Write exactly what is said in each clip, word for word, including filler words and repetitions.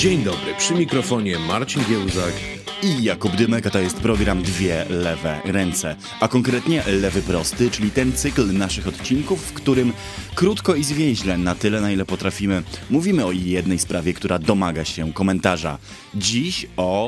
Dzień dobry, przy mikrofonie Marcin Giełzak i Jakub Dymek, a to jest program Dwie Lewe Ręce, a konkretnie Lewy Prosty, czyli ten cykl naszych odcinków, w którym krótko i zwięźle, na tyle na ile potrafimy, mówimy o jednej sprawie, która domaga się komentarza. Dziś o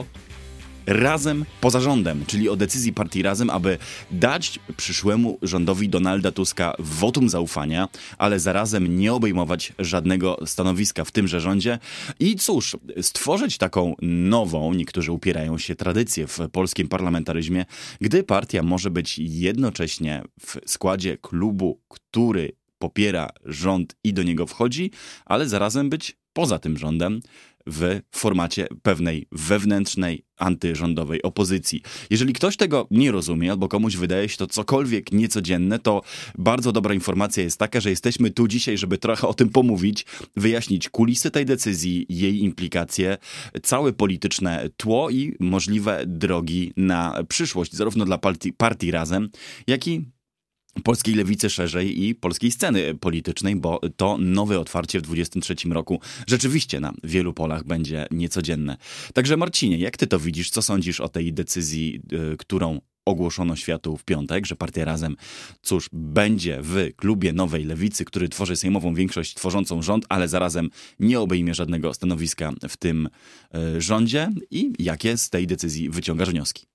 Razem poza rządem, czyli o decyzji partii Razem, aby dać przyszłemu rządowi Donalda Tuska wotum zaufania, ale zarazem nie obejmować żadnego stanowiska w tymże rządzie i cóż, stworzyć taką nową, niektórzy upierają się, tradycję w polskim parlamentaryzmie, gdy partia może być jednocześnie w składzie klubu, który popiera rząd i do niego wchodzi, ale zarazem być poza tym rządem, w formacie pewnej wewnętrznej, antyrządowej opozycji. Jeżeli ktoś tego nie rozumie, albo komuś wydaje się to cokolwiek niecodzienne, to bardzo dobra informacja jest taka, że jesteśmy tu dzisiaj, żeby trochę o tym pomówić, wyjaśnić kulisy tej decyzji, jej implikacje, całe polityczne tło i możliwe drogi na przyszłość, zarówno dla partii, partii Razem, jak i polskiej lewicy szerzej i polskiej sceny politycznej, bo to nowe otwarcie w dwudziestym trzecim roku rzeczywiście na wielu polach będzie niecodzienne. Także Marcinie, jak ty to widzisz? Co sądzisz o tej decyzji, y, którą ogłoszono światu w piątek, że partia Razem, cóż, będzie w klubie Nowej Lewicy, który tworzy sejmową większość tworzącą rząd, ale zarazem nie obejmie żadnego stanowiska w tym y, rządzie i jakie z tej decyzji wyciągasz wnioski?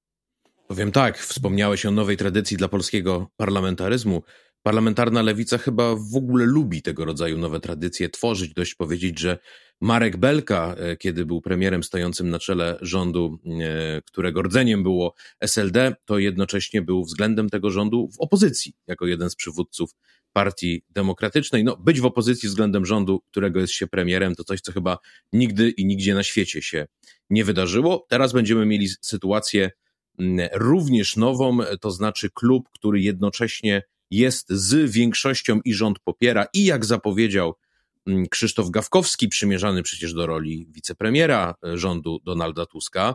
Powiem tak, wspomniałeś o nowej tradycji dla polskiego parlamentaryzmu. Parlamentarna lewica chyba w ogóle lubi tego rodzaju nowe tradycje tworzyć. Dość powiedzieć, że Marek Belka, kiedy był premierem stojącym na czele rządu, którego rdzeniem było S L D, to jednocześnie był względem tego rządu w opozycji, jako jeden z przywódców Partii Demokratycznej. No, być w opozycji względem rządu, którego jest się premierem, to coś, co chyba nigdy i nigdzie na świecie się nie wydarzyło. Teraz będziemy mieli sytuację również nową, to znaczy klub, który jednocześnie jest z większością i rząd popiera i jak zapowiedział Krzysztof Gawkowski, przymierzany przecież do roli wicepremiera rządu Donalda Tuska,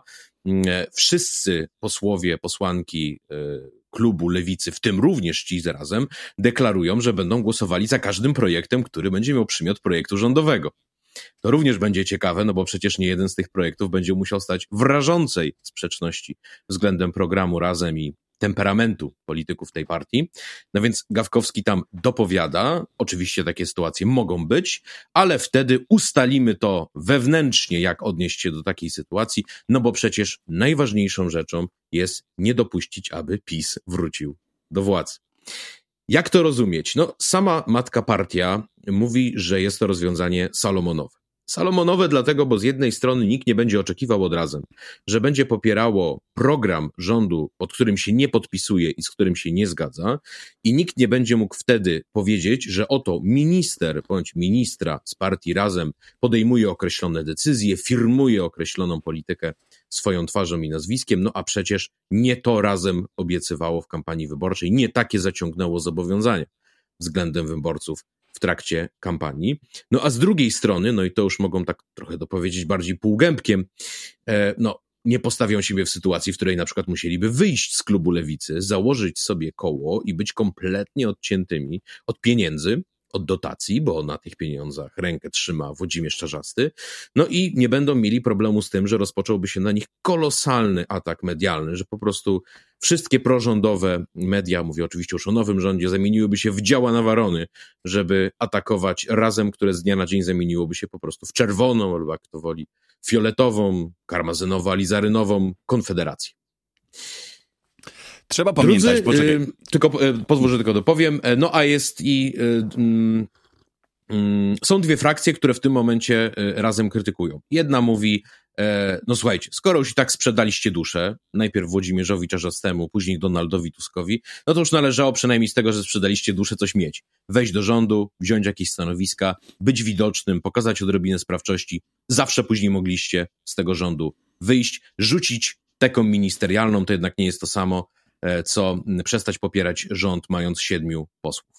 wszyscy posłowie, posłanki klubu Lewicy, w tym również ci z Razem, deklarują, że będą głosowali za każdym projektem, który będzie miał przymiot projektu rządowego. To również będzie ciekawe, no bo przecież nie jeden z tych projektów będzie musiał stać w rażącej sprzeczności względem programu Razem i temperamentu polityków tej partii. No więc Gawkowski tam dopowiada, oczywiście takie sytuacje mogą być, ale wtedy ustalimy to wewnętrznie, jak odnieść się do takiej sytuacji, no bo przecież najważniejszą rzeczą jest nie dopuścić, aby PiS wrócił do władzy. Jak to rozumieć? No, sama matka partia mówi, że jest to rozwiązanie salomonowe. Salomonowe dlatego, bo z jednej strony nikt nie będzie oczekiwał od Razem, że będzie popierało program rządu, pod którym się nie podpisuje i z którym się nie zgadza, i nikt nie będzie mógł wtedy powiedzieć, że oto minister bądź ministra z partii Razem podejmuje określone decyzje, firmuje określoną politykę swoją twarzą i nazwiskiem, no a przecież nie to Razem obiecywało w kampanii wyborczej, nie takie zaciągnęło zobowiązania względem wyborców w trakcie kampanii. No a z drugiej strony, no i to już mogą tak trochę dopowiedzieć bardziej półgębkiem, e, no nie postawią siebie w sytuacji, w której na przykład musieliby wyjść z klubu Lewicy, założyć sobie koło i być kompletnie odciętymi od pieniędzy, od dotacji, bo na tych pieniądzach rękę trzyma Włodzimierz Czarzasty, no i nie będą mieli problemu z tym, że rozpocząłby się na nich kolosalny atak medialny, że po prostu wszystkie prorządowe media, mówię oczywiście już o nowym rządzie, zamieniłyby się w działa na warony, żeby atakować Razem, które z dnia na dzień zamieniłoby się po prostu w czerwoną, albo jak to woli, fioletową, karmazynowo-alizarynową konfederację. Trzeba pamiętać, Drudzy, y, tylko y, pozwól, że tylko dopowiem, no a jest i y, y, y, są dwie frakcje, które w tym momencie y, Razem krytykują. Jedna mówi, y, no słuchajcie, skoro już i tak sprzedaliście duszę, najpierw Włodzimierzowi Czarzastemu, później Donaldowi Tuskowi, no to już należało przynajmniej z tego, że sprzedaliście duszę, coś mieć. Wejść do rządu, wziąć jakieś stanowiska, być widocznym, pokazać odrobinę sprawczości. Zawsze później mogliście z tego rządu wyjść, rzucić teką ministerialną, to jednak nie jest to samo, co przestać popierać rząd, mając siedmiu posłów.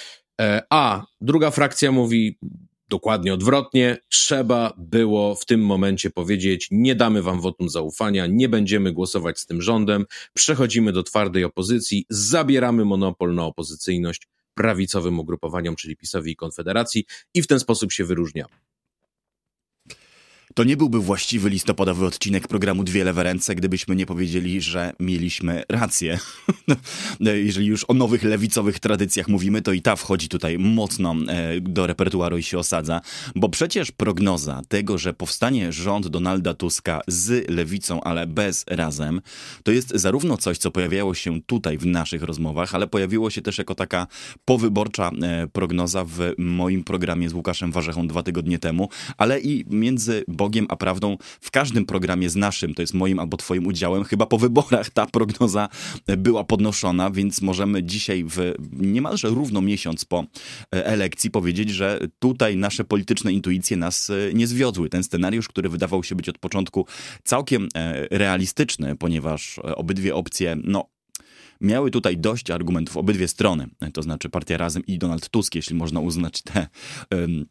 A druga frakcja mówi dokładnie odwrotnie. Trzeba było w tym momencie powiedzieć, nie damy wam wotum zaufania, nie będziemy głosować z tym rządem, przechodzimy do twardej opozycji, zabieramy monopol na opozycyjność prawicowym ugrupowaniom, czyli PiS-owi i Konfederacji, i w ten sposób się wyróżniamy. To nie byłby właściwy listopadowy odcinek programu Dwie lewe ręce, gdybyśmy nie powiedzieli, że mieliśmy rację. Jeżeli już o nowych lewicowych tradycjach mówimy, to i ta wchodzi tutaj mocno do repertuaru i się osadza, bo przecież prognoza tego, że powstanie rząd Donalda Tuska z lewicą, ale bez Razem, to jest zarówno coś, co pojawiało się tutaj w naszych rozmowach, ale pojawiło się też jako taka powyborcza prognoza w moim programie z Łukaszem Warzechą dwa tygodnie temu, ale i między Bogiem a prawdą w każdym programie z naszym, to jest moim albo twoim udziałem, chyba po wyborach ta prognoza była podnoszona, więc możemy dzisiaj w niemalże równo miesiąc po elekcji powiedzieć, że tutaj nasze polityczne intuicje nas nie zwiodły. Ten scenariusz, który wydawał się być od początku całkiem realistyczny, ponieważ obydwie opcje, no, miały tutaj dość argumentów, obydwie strony, to znaczy Partia Razem i Donald Tusk, jeśli można uznać te... Um,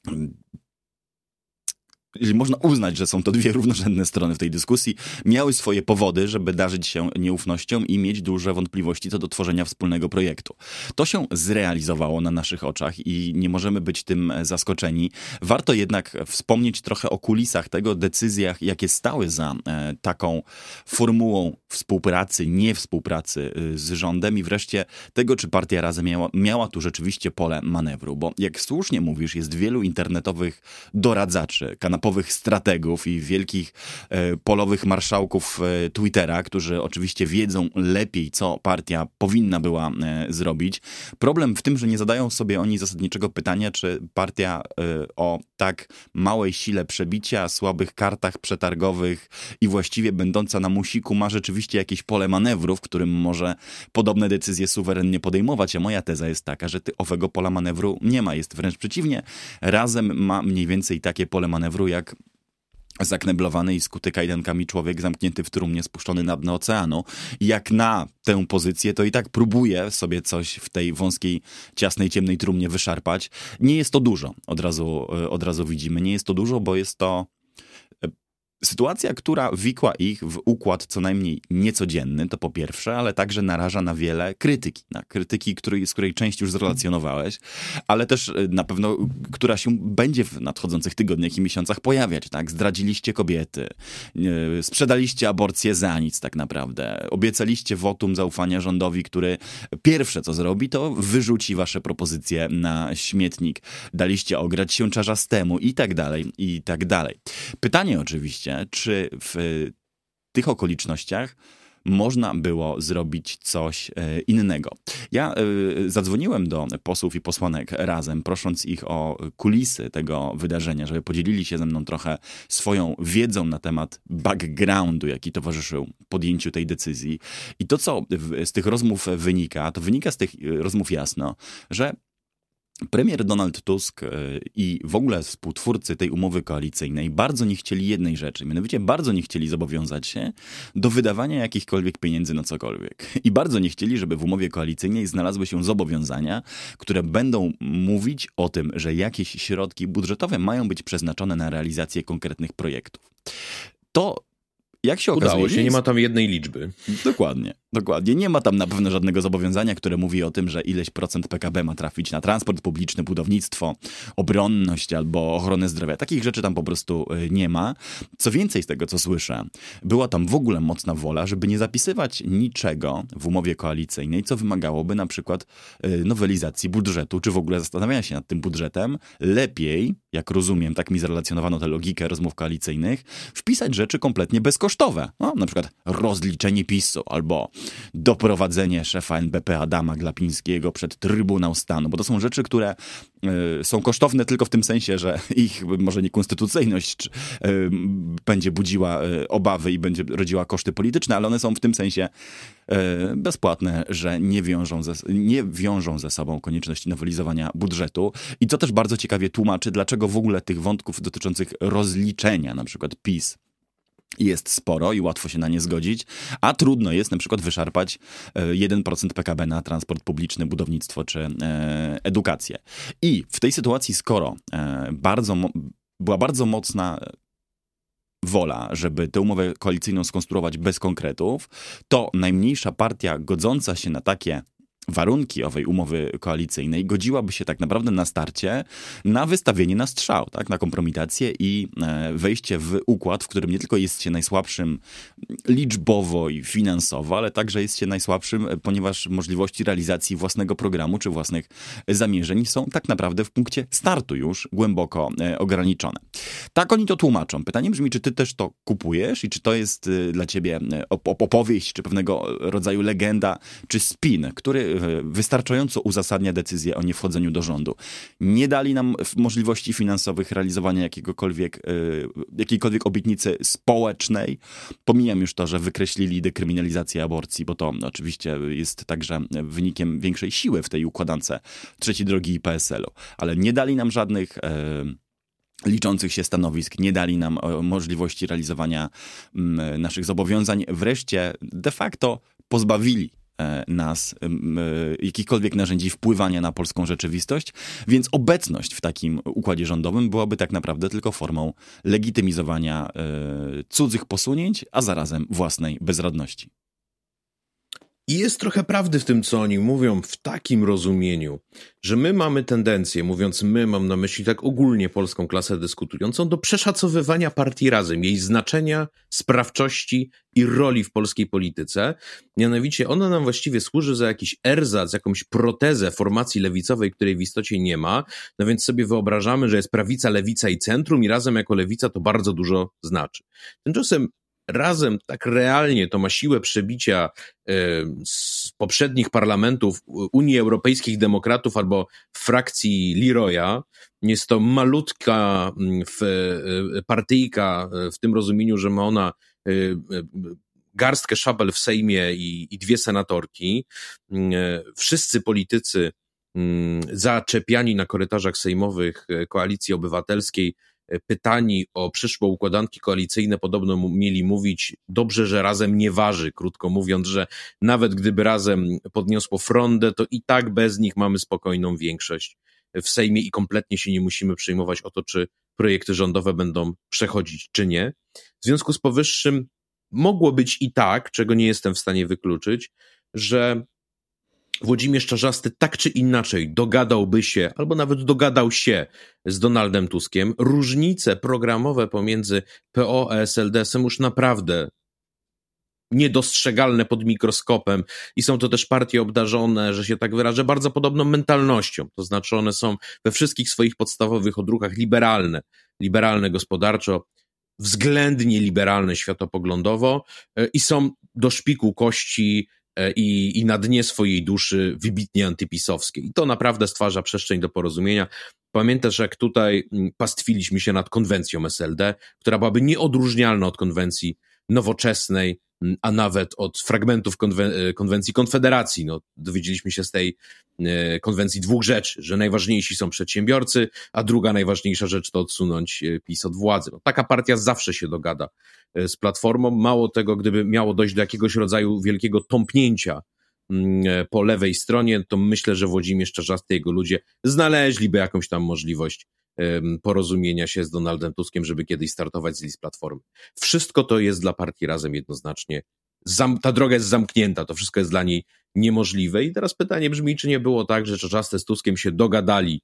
Jeżeli można uznać, że są to dwie równorzędne strony w tej dyskusji, miały swoje powody, żeby darzyć się nieufnością i mieć duże wątpliwości co do tworzenia wspólnego projektu. To się zrealizowało na naszych oczach i nie możemy być tym zaskoczeni. Warto jednak wspomnieć trochę o kulisach tego, decyzjach, jakie stały za e, taką formułą współpracy, nie współpracy e, z rządem i wreszcie tego, czy Partia Razem miała, miała tu rzeczywiście pole manewru, bo jak słusznie mówisz, jest wielu internetowych doradzaczy, kanapowych strategów i wielkich e, polowych marszałków e, Twittera, którzy oczywiście wiedzą lepiej, co partia powinna była e, zrobić. Problem w tym, że nie zadają sobie oni zasadniczego pytania, czy partia e, o tak małej sile przebicia, słabych kartach przetargowych i właściwie będąca na musiku ma rzeczywiście jakieś pole manewru, w którym może podobne decyzje suwerennie podejmować, a moja teza jest taka, że ty owego pola manewru nie ma. Jest wręcz przeciwnie. Razem ma mniej więcej takie pole manewru, jak zakneblowany i skuty kajdankami człowiek zamknięty w trumnie, spuszczony na dno oceanu. I jak na tę pozycję, to i tak próbuje sobie coś w tej wąskiej, ciasnej, ciemnej trumnie wyszarpać. Nie jest to dużo, od razu, od razu widzimy. Nie jest to dużo, bo jest to sytuacja, która wikła ich w układ co najmniej niecodzienny, to po pierwsze, ale także naraża na wiele krytyki. Na krytyki, której, z której część już zrelacjonowałeś, ale też na pewno, która się będzie w nadchodzących tygodniach i miesiącach pojawiać. Tak? Zdradziliście kobiety, sprzedaliście aborcję za nic tak naprawdę, obiecaliście wotum zaufania rządowi, który pierwsze co zrobi, to wyrzuci wasze propozycje na śmietnik. Daliście ograć się czarzastemu i tak dalej, i tak dalej. Pytanie oczywiście, czy w tych okolicznościach można było zrobić coś innego. Ja zadzwoniłem do posłów i posłanek Razem, prosząc ich o kulisy tego wydarzenia, żeby podzielili się ze mną trochę swoją wiedzą na temat backgroundu, jaki towarzyszył podjęciu tej decyzji. I to, co z tych rozmów wynika, to wynika z tych rozmów jasno, że premier Donald Tusk i w ogóle współtwórcy tej umowy koalicyjnej bardzo nie chcieli jednej rzeczy, mianowicie bardzo nie chcieli zobowiązać się do wydawania jakichkolwiek pieniędzy na cokolwiek. I bardzo nie chcieli, żeby w umowie koalicyjnej znalazły się zobowiązania, które będą mówić o tym, że jakieś środki budżetowe mają być przeznaczone na realizację konkretnych projektów. To jak się okazuje, udało się, nie ma tam jednej liczby. Dokładnie, dokładnie. Nie ma tam na pewno żadnego zobowiązania, które mówi o tym, że ileś procent P K B ma trafić na transport publiczny, budownictwo, obronność albo ochronę zdrowia. Takich rzeczy tam po prostu nie ma. Co więcej, z tego co słyszę, była tam w ogóle mocna wola, żeby nie zapisywać niczego w umowie koalicyjnej, co wymagałoby na przykład nowelizacji budżetu, czy w ogóle zastanawiania się nad tym budżetem. Lepiej, jak rozumiem, tak mi zrelacjonowano tę logikę rozmów koalicyjnych, wpisać rzeczy kompletnie bezkosztowe. No, na przykład rozliczenie PiSu albo doprowadzenie szefa N B P Adama Glapińskiego przed Trybunał Stanu, bo to są rzeczy, które y, są kosztowne tylko w tym sensie, że ich może niekonstytucyjność y, będzie budziła y, obawy i będzie rodziła koszty polityczne, ale one są w tym sensie y, bezpłatne, że nie wiążą, ze, nie wiążą ze sobą konieczności nowelizowania budżetu. I co też bardzo ciekawie tłumaczy, dlaczego w ogóle tych wątków dotyczących rozliczenia, na przykład PiS, jest sporo i łatwo się na nie zgodzić, a trudno jest na przykład wyszarpać jeden procent P K B na transport publiczny, budownictwo czy edukację. I w tej sytuacji, skoro bardzo, była bardzo mocna wola, żeby tę umowę koalicyjną skonstruować bez konkretów, to najmniejsza partia godząca się na takie warunki owej umowy koalicyjnej godziłaby się tak naprawdę na starcie na wystawienie na strzał, tak? Na kompromitację i wejście w układ, w którym nie tylko jest się najsłabszym liczbowo i finansowo, ale także jest się najsłabszym, ponieważ możliwości realizacji własnego programu czy własnych zamierzeń są tak naprawdę w punkcie startu już głęboko ograniczone. Tak oni to tłumaczą. Pytanie brzmi, czy ty też to kupujesz i czy to jest dla ciebie opowieść, czy pewnego rodzaju legenda, czy spin, który wystarczająco uzasadnia decyzję o niewchodzeniu do rządu. Nie dali nam możliwości finansowych realizowania jakiegokolwiek, jakiejkolwiek obietnicy społecznej. Pomijam już to, że wykreślili dekryminalizację aborcji, bo to oczywiście jest także wynikiem większej siły w tej układance trzeciej drogi i P S L u. Ale nie dali nam żadnych e, liczących się stanowisk, nie dali nam e, możliwości realizowania m, naszych zobowiązań. Wreszcie de facto pozbawili nas jakichkolwiek narzędzi wpływania na polską rzeczywistość, więc obecność w takim układzie rządowym byłaby tak naprawdę tylko formą legitymizowania cudzych posunięć, a zarazem własnej bezradności. I jest trochę prawdy w tym, co oni mówią, w takim rozumieniu, że my mamy tendencję, mówiąc my, mam na myśli tak ogólnie polską klasę dyskutującą, do przeszacowywania partii Razem, jej znaczenia, sprawczości i roli w polskiej polityce. Mianowicie ona nam właściwie służy za jakiś erzac, jakąś protezę formacji lewicowej, której w istocie nie ma. No więc sobie wyobrażamy, że jest prawica, lewica i centrum i Razem jako lewica to bardzo dużo znaczy. Tymczasem Razem tak realnie to ma siłę przebicia y, z poprzednich parlamentów Unii Europejskich Demokratów albo frakcji Leroya. Jest to malutka w, y, partyjka w tym rozumieniu, że ma ona y, y, garstkę szabel w Sejmie i, i dwie senatorki. Y, wszyscy politycy y, zaczepiani na korytarzach sejmowych Koalicji Obywatelskiej, pytani o przyszłe układanki koalicyjne, podobno mieli mówić, dobrze, że Razem nie waży, krótko mówiąc, że nawet gdyby Razem podniosło frondę, to i tak bez nich mamy spokojną większość w Sejmie i kompletnie się nie musimy przejmować o to, czy projekty rządowe będą przechodzić, czy nie. W związku z powyższym mogło być i tak, czego nie jestem w stanie wykluczyć, że Włodzimierz Czarzasty tak czy inaczej dogadałby się, albo nawet dogadał się z Donaldem Tuskiem. Różnice programowe pomiędzy P O a S L D są już naprawdę niedostrzegalne pod mikroskopem i są to też partie obdarzone, że się tak wyrażę, bardzo podobną mentalnością. To znaczy one są we wszystkich swoich podstawowych odruchach liberalne, liberalne gospodarczo, względnie liberalne światopoglądowo i są do szpiku kości I, i na dnie swojej duszy wybitnie antypisowskie. I to naprawdę stwarza przestrzeń do porozumienia. Pamiętasz, jak tutaj pastwiliśmy się nad konwencją S L D, która byłaby nieodróżnialna od konwencji nowoczesnej, a nawet od fragmentów konwen- konwencji Konfederacji. No, dowiedzieliśmy się z tej e, konwencji dwóch rzeczy, że najważniejsi są przedsiębiorcy, a druga najważniejsza rzecz to odsunąć PiS od władzy. No, taka partia zawsze się dogada z Platformą. Mało tego, gdyby miało dojść do jakiegoś rodzaju wielkiego tąpnięcia po lewej stronie, to myślę, że Włodzimierz Czarzasty i jego ludzie znaleźliby jakąś tam możliwość porozumienia się z Donaldem Tuskiem, żeby kiedyś startować z list Platformy. Wszystko to jest dla partii Razem jednoznacznie. Zam- ta droga jest zamknięta, to wszystko jest dla niej niemożliwe. I teraz pytanie brzmi, czy nie było tak, że Czarzasty z Tuskiem się dogadali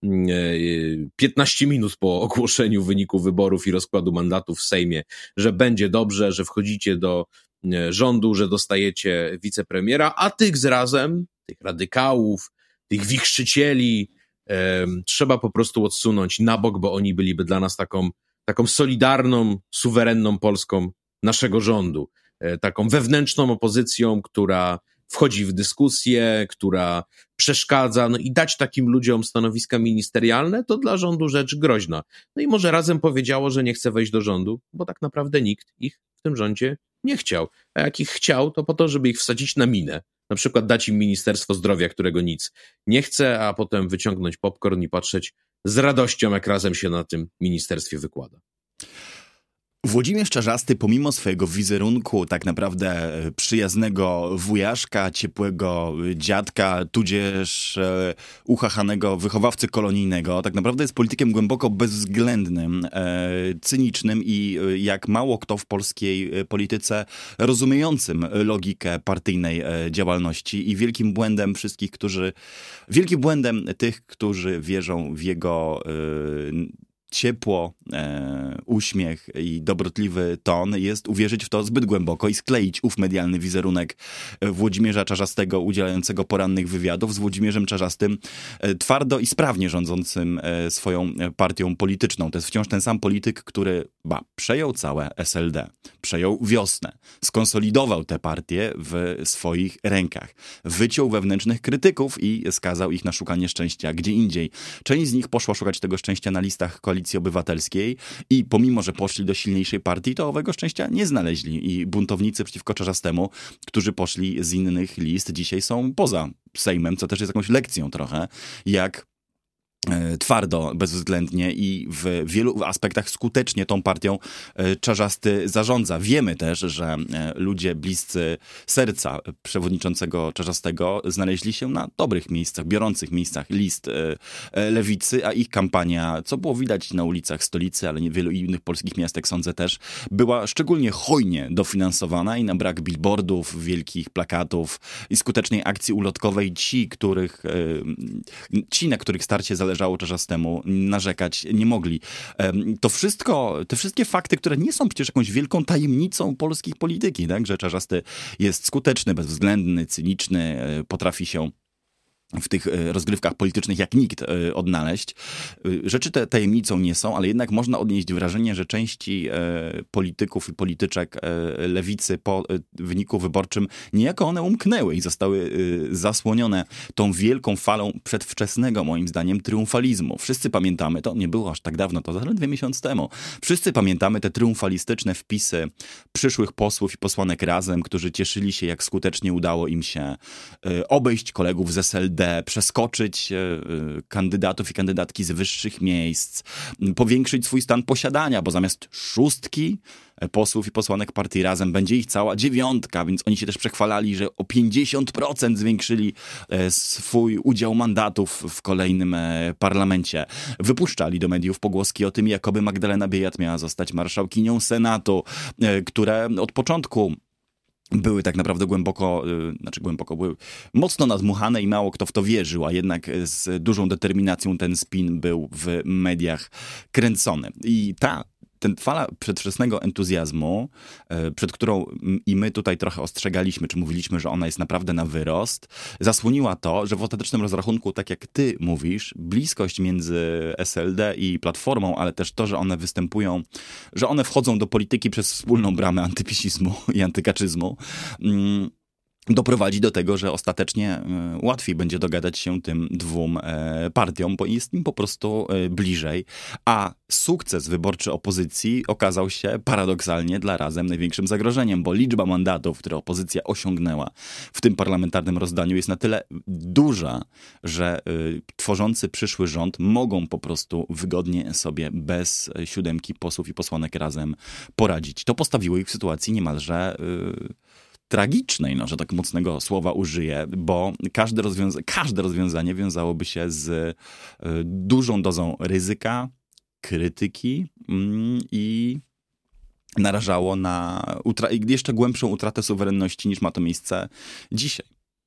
piętnaście minut po ogłoszeniu wyniku wyborów i rozkładu mandatów w Sejmie, że będzie dobrze, że wchodzicie do rządu, że dostajecie wicepremiera, a tych z Razem, tych radykałów, tych wichrzycieli, trzeba po prostu odsunąć na bok, bo oni byliby dla nas taką, taką solidarną, suwerenną Polską naszego rządu. Taką wewnętrzną opozycją, która wchodzi w dyskusję, która przeszkadza, no i dać takim ludziom stanowiska ministerialne, to dla rządu rzecz groźna. No i może Razem powiedziało, że nie chce wejść do rządu, bo tak naprawdę nikt ich w tym rządzie nie chciał. A jak ich chciał, to po to, żeby ich wsadzić na minę. Na przykład dać im Ministerstwo Zdrowia, którego nic nie chce, a potem wyciągnąć popcorn i patrzeć z radością, jak Razem się na tym ministerstwie wykłada. Włodzimierz Czarzasty pomimo swojego wizerunku tak naprawdę przyjaznego wujaszka, ciepłego dziadka, tudzież e, uchachanego wychowawcy kolonijnego, tak naprawdę jest politykiem głęboko bezwzględnym, e, cynicznym i e, jak mało kto w polskiej polityce rozumiejącym logikę partyjnej e, działalności i wielkim błędem wszystkich, którzy, wielkim błędem tych, którzy wierzą w jego e, ciepło, e, uśmiech i dobrotliwy ton jest uwierzyć w to zbyt głęboko i skleić ów medialny wizerunek Włodzimierza Czarzastego udzielającego porannych wywiadów z Włodzimierzem Czarzastym e, twardo i sprawnie rządzącym e, swoją partią polityczną. To jest wciąż ten sam polityk, który ba, przejął całe S L D, przejął Wiosnę, skonsolidował tę partię w swoich rękach, wyciął wewnętrznych krytyków i skazał ich na szukanie szczęścia gdzie indziej. Część z nich poszła szukać tego szczęścia na listach koalicji Obywatelskiej i pomimo, że poszli do silniejszej partii, to owego szczęścia nie znaleźli. I buntownicy przeciwko Czarzastemu, którzy poszli z innych list, dzisiaj są poza Sejmem, co też jest jakąś lekcją trochę, jak twardo, bezwzględnie i w wielu aspektach skutecznie tą partią Czarzasty zarządza. Wiemy też, że ludzie bliscy serca przewodniczącego Czarzastego znaleźli się na dobrych miejscach, biorących miejscach list lewicy, a ich kampania, co było widać na ulicach stolicy, ale nie wielu innych polskich miast, jak sądzę też, była szczególnie hojnie dofinansowana i na brak billboardów, wielkich plakatów i skutecznej akcji ulotkowej ci, których, ci na których starcie zależy zależało Czarzastemu, narzekać nie mogli. To wszystko, te wszystkie fakty, które nie są przecież jakąś wielką tajemnicą polskiej polityki, tak? Że Czarzasty jest skuteczny, bezwzględny, cyniczny, potrafi się w tych rozgrywkach politycznych jak nikt odnaleźć. Rzeczy te tajemnicą nie są, ale jednak można odnieść wrażenie, że części polityków i polityczek lewicy po wyniku wyborczym niejako one umknęły i zostały zasłonione tą wielką falą przedwczesnego, moim zdaniem, triumfalizmu. Wszyscy pamiętamy, to nie było aż tak dawno, to zaledwie miesiąc temu. Wszyscy pamiętamy te triumfalistyczne wpisy przyszłych posłów i posłanek Razem, którzy cieszyli się, jak skutecznie udało im się obejść kolegów z S L D, przeskoczyć kandydatów i kandydatki z wyższych miejsc, powiększyć swój stan posiadania, bo zamiast szóstki posłów i posłanek partii Razem będzie ich cała dziewiątka, więc oni się też przechwalali, że o pięćdziesiąt procent zwiększyli swój udział mandatów w kolejnym parlamencie. Wypuszczali do mediów pogłoski o tym, jakoby Magdalena Biejat miała zostać marszałkinią Senatu, które od początku były tak naprawdę głęboko, znaczy głęboko, były mocno nadmuchane i mało kto w to wierzył, a jednak z dużą determinacją ten spin był w mediach kręcony. I ta Ten fala przedwczesnego entuzjazmu, przed którą i my tutaj trochę ostrzegaliśmy, czy mówiliśmy, że ona jest naprawdę na wyrost, zasłoniła to, że w ostatecznym rozrachunku, tak jak ty mówisz, bliskość między S L D i Platformą, ale też to, że one występują, że one wchodzą do polityki przez wspólną bramę antypisizmu i antykaczyzmu, doprowadzi do tego, że ostatecznie łatwiej będzie dogadać się tym dwóm partiom, bo jest im po prostu bliżej. A sukces wyborczy opozycji okazał się paradoksalnie dla Razem największym zagrożeniem, bo liczba mandatów, które opozycja osiągnęła w tym parlamentarnym rozdaniu jest na tyle duża, że tworzący przyszły rząd mogą po prostu wygodnie sobie bez siódemki posłów i posłanek Razem poradzić. To postawiło ich w sytuacji niemalże tragicznej, no, że tak mocnego słowa użyję, bo każde, rozwiąza- każde rozwiązanie wiązałoby się z y, dużą dozą ryzyka, krytyki mm, i narażało na utra- jeszcze głębszą utratę suwerenności niż ma to miejsce dzisiaj.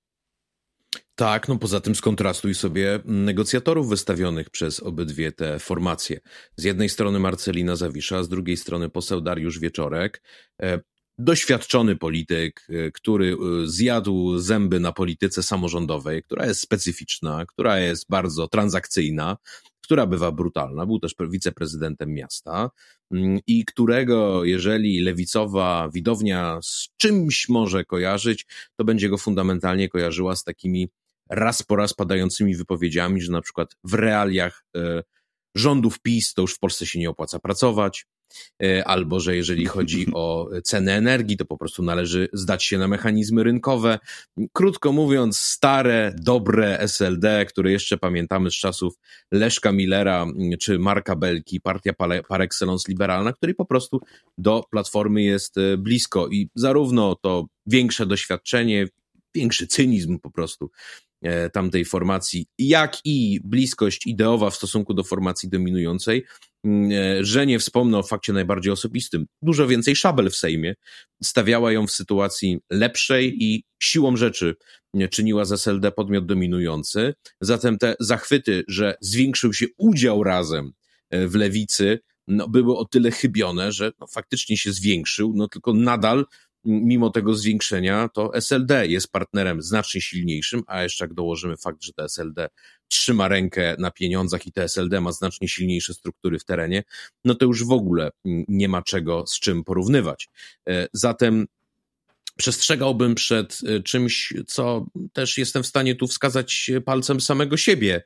Tak, no poza tym skontrastuj sobie negocjatorów wystawionych przez obydwie te formacje. Z jednej strony Marcelina Zawisza, z drugiej strony poseł Dariusz Wieczorek. E- Doświadczony polityk, który zjadł zęby na polityce samorządowej, która jest specyficzna, która jest bardzo transakcyjna, która bywa brutalna. Był też wiceprezydentem miasta i którego, jeżeli lewicowa widownia z czymś może kojarzyć, to będzie go fundamentalnie kojarzyła z takimi raz po raz padającymi wypowiedziami, że na przykład w realiach rządów PiS to już w Polsce się nie opłaca pracować, albo że jeżeli chodzi o cenę energii, to po prostu należy zdać się na mechanizmy rynkowe. Krótko mówiąc, stare, dobre S L D, które jeszcze pamiętamy z czasów Leszka Millera czy Marka Belki, partia par excellence liberalna, której po prostu do Platformy jest blisko i zarówno to większe doświadczenie, większy cynizm po prostu tamtej formacji, jak i bliskość ideowa w stosunku do formacji dominującej, że nie wspomnę o fakcie najbardziej osobistym. Dużo więcej szabel w Sejmie stawiała ją w sytuacji lepszej i siłą rzeczy czyniła z S L D podmiot dominujący. Zatem te zachwyty, że zwiększył się udział Razem w lewicy, no, były o tyle chybione, że no, faktycznie się zwiększył, no tylko nadal mimo tego zwiększenia to S L D jest partnerem znacznie silniejszym, a jeszcze jak dołożymy fakt, że to S L D trzyma rękę na pieniądzach i to S L D ma znacznie silniejsze struktury w terenie, no to już w ogóle nie ma czego z czym porównywać. Zatem przestrzegałbym przed czymś, co też jestem w stanie tu wskazać palcem samego siebie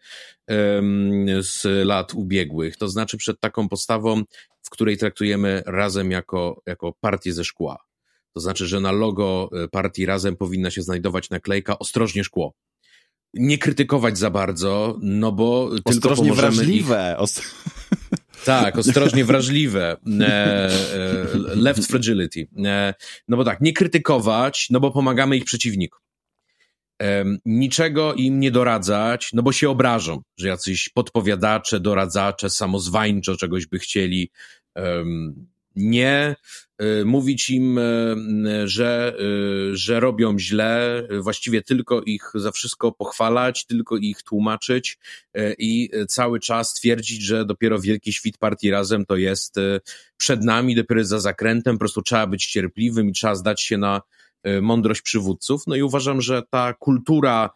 z lat ubiegłych, to znaczy przed taką postawą, w której traktujemy Razem jako, jako partię ze szkła. To znaczy, że na logo partii Razem powinna się znajdować naklejka "Ostrożnie szkło". Nie krytykować za bardzo, no bo tylko ostrożnie pomożemy wrażliwe. Ich... Ost... Tak, ostrożnie wrażliwe. Left fragility. No bo tak, nie krytykować, no bo pomagamy ich przeciwnikom. Niczego im nie doradzać, no bo się obrażą, że jacyś podpowiadacze, doradzacze, samozwańczo czegoś by chcieli. Nie mówić im, że, że robią źle, właściwie tylko ich za wszystko pochwalać, tylko ich tłumaczyć i cały czas twierdzić, że dopiero wielki świt partii Razem to jest przed nami, dopiero za zakrętem, po prostu trzeba być cierpliwym i trzeba zdać się na mądrość przywódców. No i uważam, że ta kultura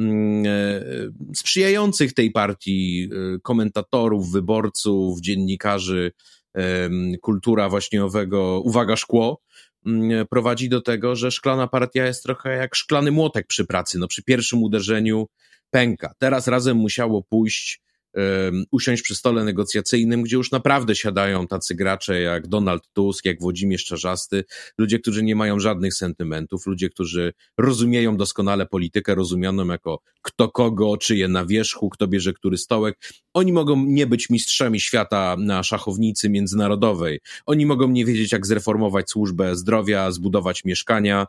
sprzyjających tej partii komentatorów, wyborców, dziennikarzy, kultura właśnie owego uwaga szkło prowadzi do tego, że szklana partia jest trochę jak szklany młotek przy pracy. No przy pierwszym uderzeniu pęka. Teraz Razem musiało pójść, um, usiąść przy stole negocjacyjnym, gdzie już naprawdę siadają tacy gracze jak Donald Tusk, jak Włodzimierz Czarzasty, ludzie, którzy nie mają żadnych sentymentów, ludzie, którzy rozumieją doskonale politykę, rozumianą jako kto kogo, czyje na wierzchu, kto bierze który stołek. Oni mogą nie być mistrzami świata na szachownicy międzynarodowej. Oni mogą nie wiedzieć, jak zreformować służbę zdrowia, zbudować mieszkania,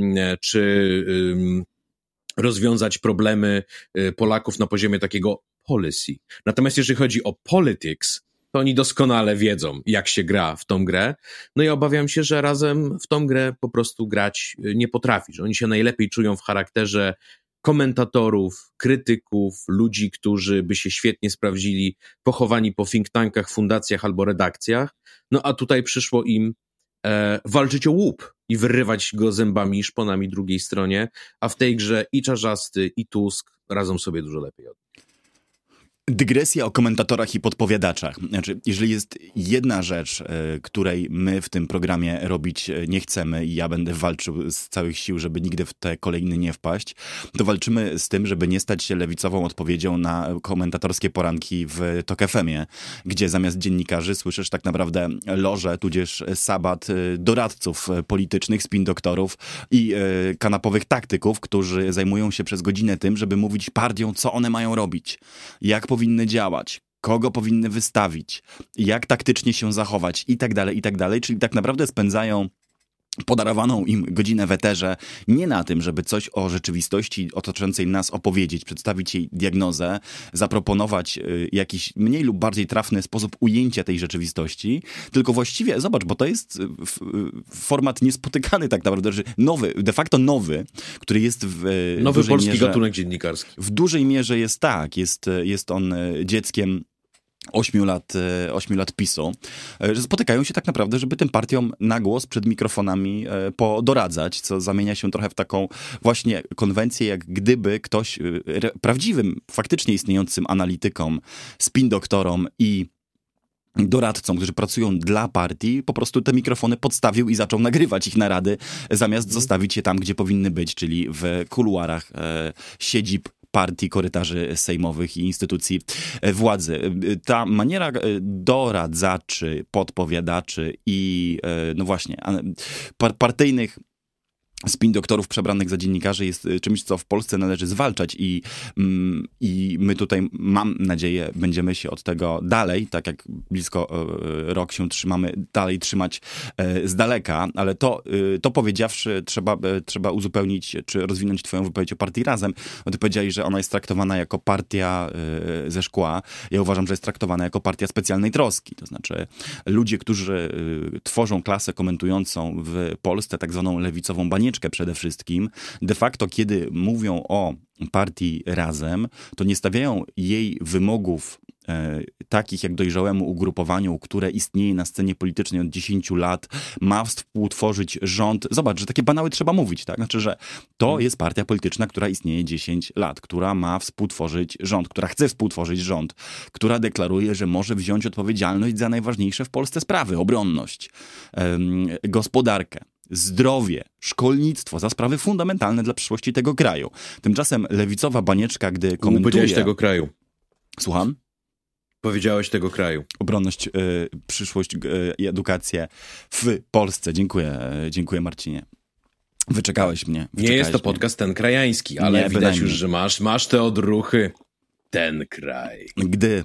czy um, rozwiązać problemy Polaków na poziomie takiego policy. Natomiast jeżeli chodzi o politics, to oni doskonale wiedzą, jak się gra w tą grę. No i obawiam się, że Razem w tą grę po prostu grać nie potrafi, że oni się najlepiej czują w charakterze komentatorów, krytyków, ludzi, którzy by się świetnie sprawdzili, pochowani po think tankach, fundacjach albo redakcjach. No a tutaj przyszło im e, walczyć o łup i wyrywać go zębami i szponami drugiej stronie, a w tej grze i Czarzasty, i Tusk radzą sobie dużo lepiej od nich. Dygresja o komentatorach i podpowiadaczach. Znaczy, jeżeli jest jedna rzecz, której my w tym programie robić nie chcemy i ja będę walczył z całych sił, żeby nigdy w te kolejny nie wpaść, to walczymy z tym, żeby nie stać się lewicową odpowiedzią na komentatorskie poranki w Tok F M-ie, gdzie zamiast dziennikarzy słyszysz tak naprawdę loże, tudzież sabat doradców politycznych, spin doktorów i kanapowych taktyków, którzy zajmują się przez godzinę tym, żeby mówić partiom, co one mają robić, jak powinny działać, kogo powinny wystawić, jak taktycznie się zachować i tak dalej, i tak dalej. Czyli tak naprawdę spędzają podarowaną im godzinę w eterze nie na tym, żeby coś o rzeczywistości otaczającej nas opowiedzieć, przedstawić jej diagnozę, zaproponować y, jakiś mniej lub bardziej trafny sposób ujęcia tej rzeczywistości, tylko właściwie, zobacz, bo to jest y, format niespotykany tak naprawdę, że nowy, de facto nowy, który jest w y, Nowy polski mierze, gatunek dziennikarski. W dużej mierze jest tak, jest, jest on dzieckiem Ośmiu lat, ośmiu lat PiSu, że spotykają się tak naprawdę, żeby tym partiom na głos przed mikrofonami podoradzać, co zamienia się trochę w taką właśnie konwencję, jak gdyby ktoś prawdziwym, faktycznie istniejącym analitykom, spin doktorom i doradcom, którzy pracują dla partii, po prostu te mikrofony podstawił i zaczął nagrywać ich narady, zamiast mm. zostawić je tam, gdzie powinny być, czyli w kuluarach e, siedzib partii, korytarzy sejmowych i instytucji władzy. Ta maniera doradzaczy, podpowiadaczy i no właśnie partyjnych spin doktorów przebranych za dziennikarzy jest czymś, co w Polsce należy zwalczać i, i my tutaj, mam nadzieję, będziemy się od tego dalej, tak jak blisko rok się trzymamy, dalej trzymać z daleka, ale to, to powiedziawszy, trzeba, trzeba uzupełnić, czy rozwinąć twoją wypowiedź o partii Razem, bo ty powiedziałeś, że ona jest traktowana jako partia ze szkła. Ja uważam, że jest traktowana jako partia specjalnej troski, to znaczy ludzie, którzy tworzą klasę komentującą w Polsce tak zwaną lewicową banieczkę przede wszystkim, de facto kiedy mówią o partii Razem, to nie stawiają jej wymogów e, takich jak dojrzałemu ugrupowaniu, które istnieje na scenie politycznej od dziesięciu lat, ma współtworzyć rząd. Zobacz, że takie banały trzeba mówić, tak? Znaczy, że to jest partia polityczna, która istnieje dziesięć lat, która ma współtworzyć rząd, która chce współtworzyć rząd, która deklaruje, że może wziąć odpowiedzialność za najważniejsze w Polsce sprawy, obronność, e, gospodarkę, zdrowie, szkolnictwo, za sprawy fundamentalne dla przyszłości tego kraju. Tymczasem lewicowa banieczka, gdy komentuje... Powiedziałeś tego kraju. Słucham? Powiedziałeś tego kraju. Obronność, y, przyszłość y, i edukację w Polsce. Dziękuję, y, dziękuję Marcinie. Wyczekałeś mnie. Nie jest to mnie. podcast ten krajański, ale Nie, widać już, że masz, masz te odruchy. Ten kraj. Gdy...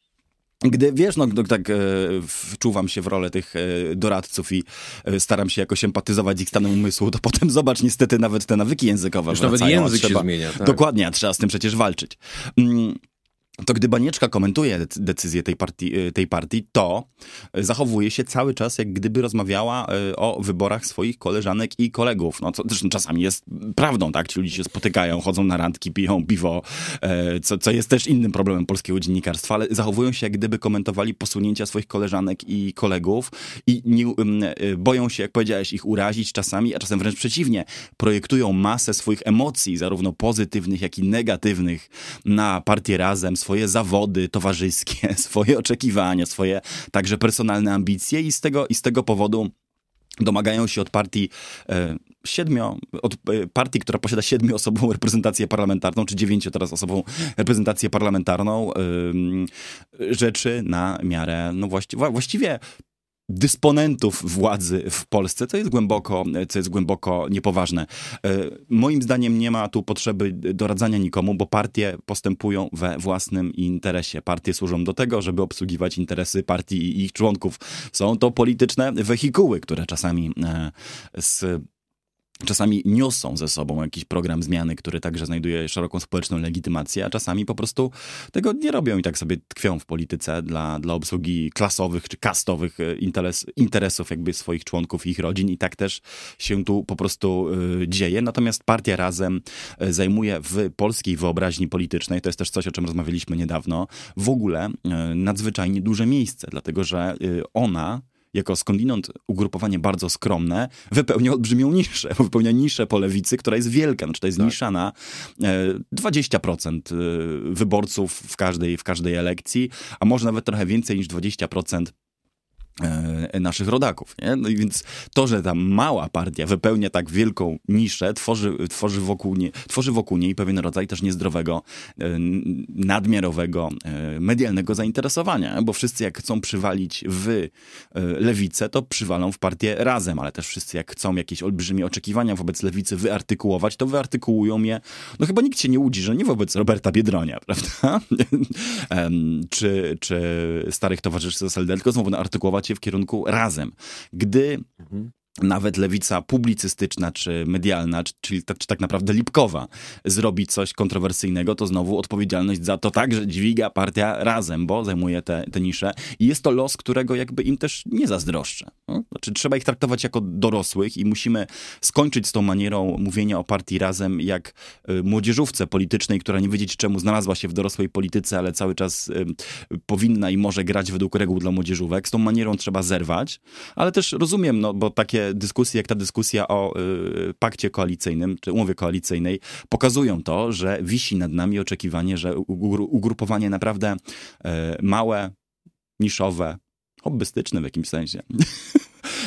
Gdy, wiesz, no tak e, wczuwam się w rolę tych e, doradców i e, staram się jakoś empatyzować z ich stanem umysłu, to potem zobacz, niestety nawet te nawyki językowe Już wracają. nawet język trzeba, się zmienia. Tak? Dokładnie, a trzeba z tym przecież walczyć. Mm. To gdy Banieczka komentuje decyzję tej partii, tej partii, to zachowuje się cały czas, jak gdyby rozmawiała o wyborach swoich koleżanek i kolegów. No, co zresztą czasami jest prawdą, tak? Ci ludzie się spotykają, chodzą na randki, piją piwo, co, co jest też innym problemem polskiego dziennikarstwa, ale zachowują się, jak gdyby komentowali posunięcia swoich koleżanek i kolegów i nie, boją się, jak powiedziałeś, ich urazić czasami, a czasem wręcz przeciwnie. Projektują masę swoich emocji, zarówno pozytywnych, jak i negatywnych, na partię Razem, swoje zawody towarzyskie, swoje oczekiwania, swoje także personalne ambicje i z tego, i z tego powodu domagają się od partii e, siedmiu, od e, partii, która posiada siedmioosobową reprezentację parlamentarną, czy dziewięcio teraz osobową reprezentację parlamentarną, e, rzeczy na miarę, no właściwie, właściwie dysponentów władzy w Polsce, co jest głęboko, co jest głęboko niepoważne. Moim zdaniem nie ma tu potrzeby doradzania nikomu, bo partie postępują we własnym interesie. Partie służą do tego, żeby obsługiwać interesy partii i ich członków. Są to polityczne wehikuły, które czasami z Czasami niosą ze sobą jakiś program zmiany, który także znajduje szeroką społeczną legitymację, a czasami po prostu tego nie robią i tak sobie tkwią w polityce dla, dla obsługi klasowych czy kastowych interes, interesów jakby swoich członków i ich rodzin i tak też się tu po prostu y, dzieje. Natomiast partia Razem zajmuje w polskiej wyobraźni politycznej, to jest też coś, o czym rozmawialiśmy niedawno, w ogóle y, nadzwyczajnie duże miejsce, dlatego że y, ona jako skądinąd ugrupowanie bardzo skromne, wypełnia olbrzymią niszę. Wypełnia niszę po lewicy, która jest wielka. Znaczy to jest tak. nisza na dwadzieścia procent wyborców w każdej, w każdej elekcji, a może nawet trochę więcej niż dwadzieścia procent naszych rodaków. Nie? No i więc to, że ta mała partia wypełnia tak wielką niszę, tworzy, tworzy, wokół nie, tworzy wokół niej pewien rodzaj też niezdrowego, nadmiarowego, medialnego zainteresowania, bo wszyscy jak chcą przywalić w lewicę, to przywalą w partię Razem, ale też wszyscy jak chcą jakieś olbrzymie oczekiwania wobec lewicy wyartykułować, to wyartykułują je, no chyba nikt się nie łudzi, że nie wobec Roberta Biedronia, prawda? czy, czy starych towarzyszy z S L D, tylko znowu artykułować w kierunku Razem. Gdy mhm. nawet lewica publicystyczna czy medialna, czy, czy, czy tak naprawdę lipkowa zrobi coś kontrowersyjnego, to znowu odpowiedzialność za to także dźwiga partia Razem, bo zajmuje te, te nisze i jest to los, którego jakby im też nie zazdroszczę. No? Znaczy, trzeba ich traktować jako dorosłych i musimy skończyć z tą manierą mówienia o partii Razem jak y, młodzieżówce politycznej, która nie wiedzieć czemu znalazła się w dorosłej polityce, ale cały czas y, powinna i może grać według reguł dla młodzieżówek. Z tą manierą trzeba zerwać, ale też rozumiem, no bo takie dyskusje, jak ta dyskusja o y, pakcie koalicyjnym, czy umowie koalicyjnej, pokazują to, że wisi nad nami oczekiwanie, że ugru, ugrupowanie naprawdę y, małe, niszowe, hobbystyczne w jakimś sensie,